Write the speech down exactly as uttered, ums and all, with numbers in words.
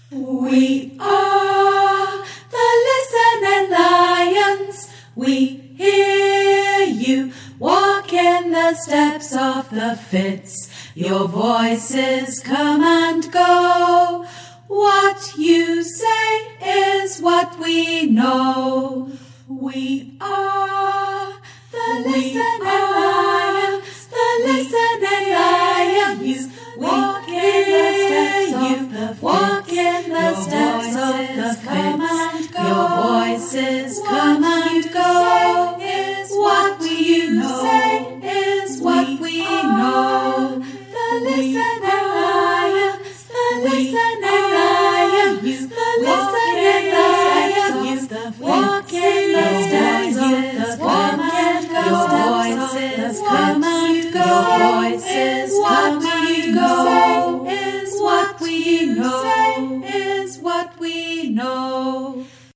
We are the listening lions. We hear you walk in the steps of the Fitz. Your voices come and go. What you say is what we know. We are the listening lions. The listening lions. Walk in the steps of the Fitz. Walk in the steps of the Fitz. Your voices come and go. What you say is what we know. The listening lions. The listening lions. The listening lions. Walk in the steps of the Fitz. Your voices come and go. Your voices come and go. Is what we know. Is what we know.